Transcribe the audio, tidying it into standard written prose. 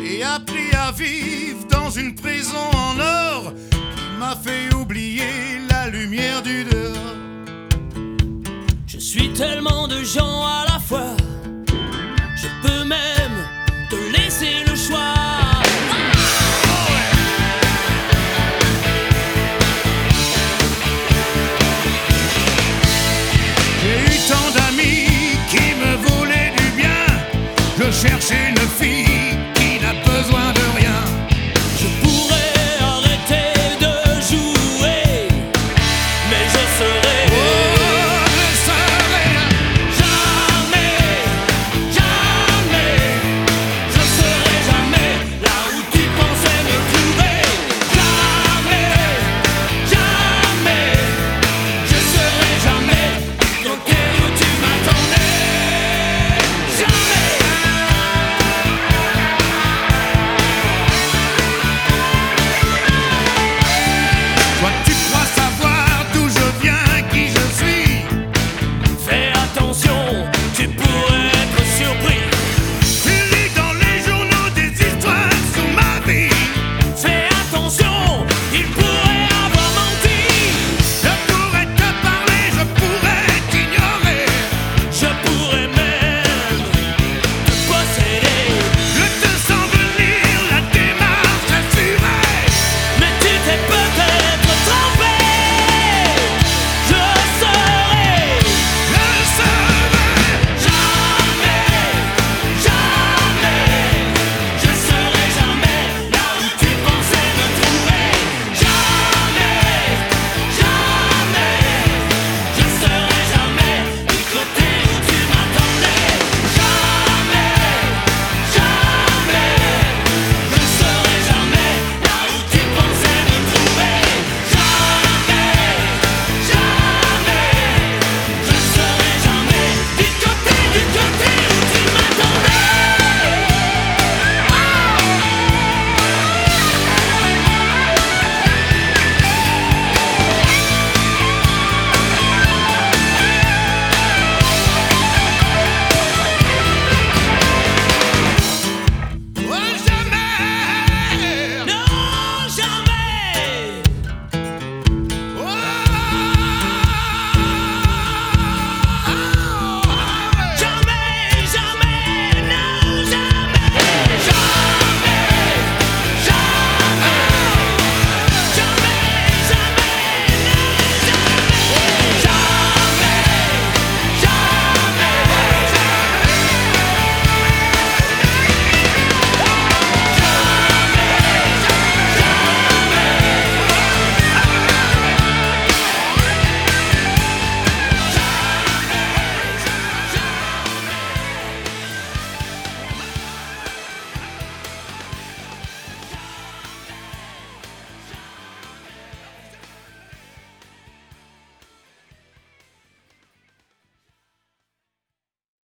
J'ai appris à vivre dans une prison en or qui m'a fait oublier la lumière du dehors. Je suis tellement de gens à la fois, je peux même te laisser le choix. J'ai eu tant d'amis qui me voulaient du bien. Je cherche une fille qui n'a besoin de rien. Je pourrais arrêter de jouer, mais je serai